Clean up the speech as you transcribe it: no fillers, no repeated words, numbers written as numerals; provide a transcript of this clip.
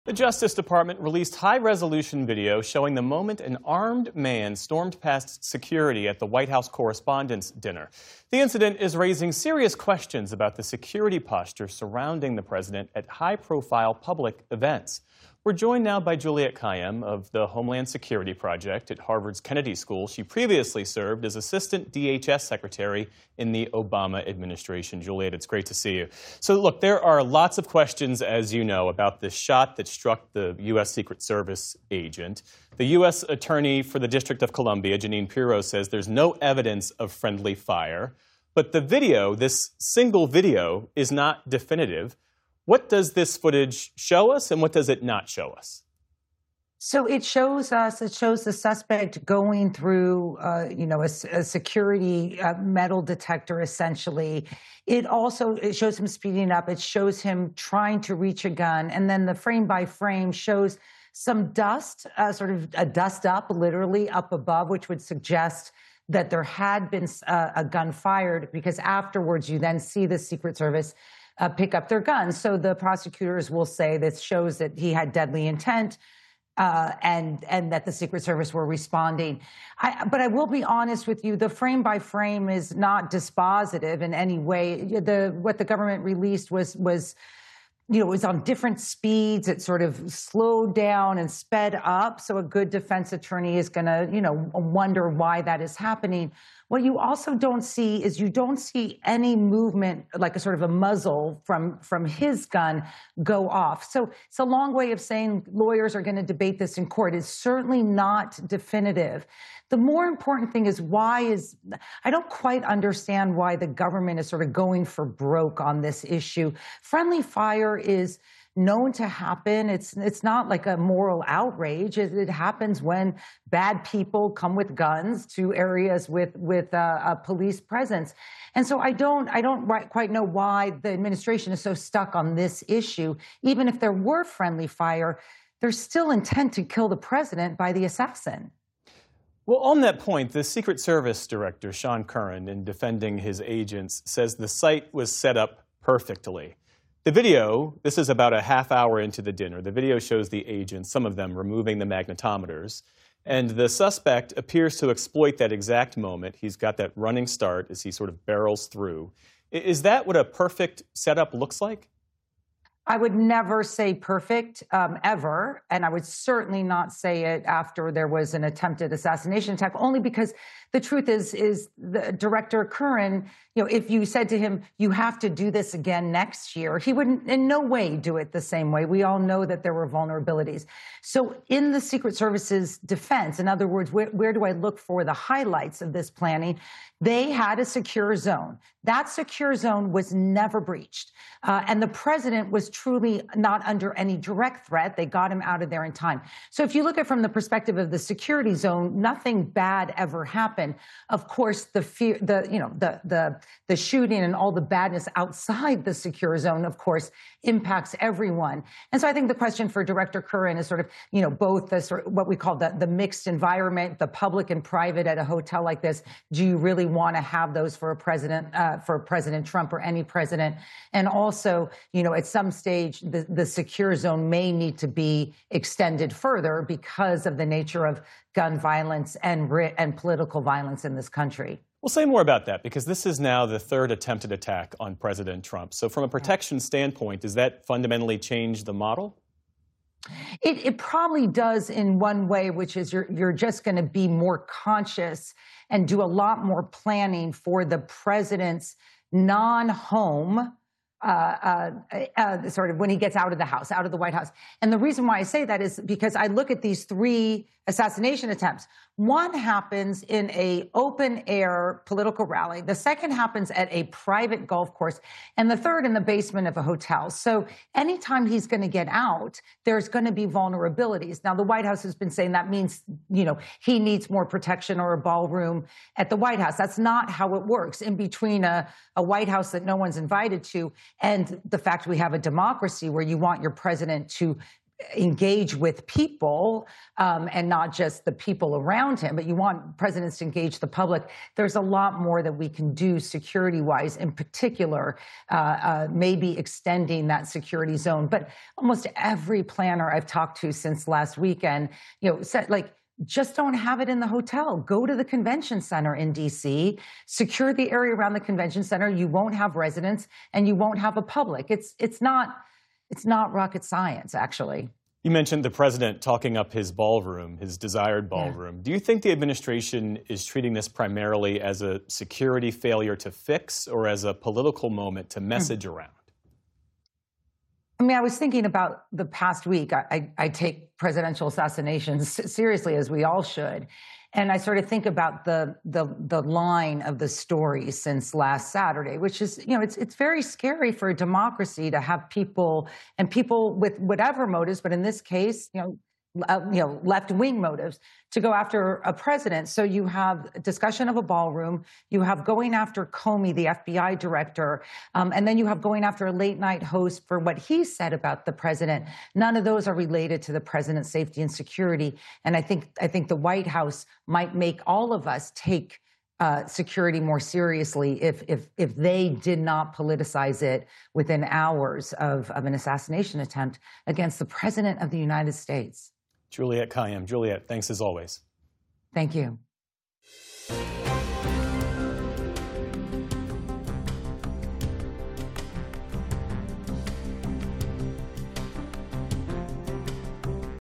The Justice Department released high-resolution video showing the moment an armed man stormed past security at the White House Correspondents' Dinner. The incident is raising serious questions about the security posture surrounding the president at high-profile public events. We're joined now by Juliette Kayyem of the Homeland Security Project at Harvard's Kennedy School. She previously served as Assistant DHS Secretary in the Obama administration. Juliette, it's great to see you. So look, there are lots of questions, as you know, about this shot that struck the U.S. Secret Service agent. The U.S. Attorney for the District of Columbia, Jeanine Pirro, says there's no evidence of friendly fire. But the video, this single video, is not definitive. What does this footage show us, and what does it not show us? So it shows the suspect going through, a security metal detector, essentially. It shows him speeding up. It shows him trying to reach a gun. And then the frame by frame shows some dust, sort of a dust up, literally up above, which would suggest that there had been a gun fired, because afterwards you then see the Secret Service pick up their guns. So the prosecutors will say this shows that he had deadly intent and that the Secret Service were responding. But I will be honest with you, the frame by frame is not dispositive in any way. What the government released was it was on different speeds. It sort of slowed down and sped up. So a good defense attorney is going to, wonder why that is happening. What you also don't see is you don't see any movement, like a sort of a muzzle from his gun go off. So it's a long way of saying lawyers are going to debate this in court. It's certainly not definitive. The more important thing is I don't quite understand why the government is sort of going for broke on this issue. Friendly fire is known to happen. It's not like a moral outrage. It happens when bad people come with guns to areas with a police presence. And so I don't quite know why the administration is so stuck on this issue. Even if there were friendly fire, there's still intent to kill the president by the assassin. Well, on that point, the Secret Service director, Shawn Curran, in defending his agents, says the site was set up perfectly. The video, this is about a half hour into the dinner. The video shows the agents, some of them removing the magnetometers. And the suspect appears to exploit that exact moment. He's got that running start as he sort of barrels through. Is that what a perfect setup looks like? I would never say perfect, ever. And I would certainly not say it after there was an attempted assassination attack, only because the truth is the director Curran, if you said to him, you have to do this again next year, he would in no way do it the same way. We all know that there were vulnerabilities. So in the Secret Service's defense, in other words, where do I look for the highlights of this planning? They had a secure zone. That secure zone was never breached. And the president was truly not under any direct threat. They got him out of there in time. So if you look at it from the perspective of the security zone, nothing bad ever happened. Of course, the fear, the shooting and all the badness outside the secure zone, of course, impacts everyone. And so I think the question for Director Curran is sort of, both the sort of what we call the mixed environment, the public and private at a hotel like this. Do you really want to have those for President Trump or any president? And also, at some stage, the secure zone may need to be extended further because of the nature of gun violence and political violence in this country. We'll say more about that, because this is now the third attempted attack on President Trump. So from a protection standpoint, does that fundamentally change the model? It probably does in one way, which is you're just going to be more conscious and do a lot more planning for the president's non-home sort of when he gets out of the house, out of the White House. And the reason why I say that is because I look at these three assassination attempts. One happens in a open air political rally. The second happens at a private golf course. And the third in the basement of a hotel. So anytime he's going to get out, there's going to be vulnerabilities. Now, the White House has been saying that means, he needs more protection or a ballroom at the White House. That's not how it works. In between a White House that no one's invited to and the fact we have a democracy where you want your president to engage with people and not just the people around him, but you want presidents to engage the public. There's a lot more that we can do security-wise, in particular, maybe extending that security zone. But almost every planner I've talked to since last weekend, said, like, just don't have it in the hotel. Go to the convention center in D.C., secure the area around the convention center. You won't have residents and you won't have a public. It's not rocket science, actually. You mentioned the president talking up his ballroom, his desired ballroom. Yeah. Do you think the administration is treating this primarily as a security failure to fix or as a political moment to message around? I mean, I was thinking about the past week. I take presidential assassinations seriously, as we all should. And I sort of think about the line of the story since last Saturday, which is, it's very scary for a democracy to have people with whatever motives, but in this case, left-wing motives, to go after a president. So you have a discussion of a ballroom, you have going after Comey, the FBI director, and then you have going after a late-night host for what he said about the president. None of those are related to the president's safety and security. And I think the White House might make all of us take security more seriously if they did not politicize it within hours of an assassination attempt against the president of the United States. Juliette Kayyem. Juliette, thanks as always. Thank you.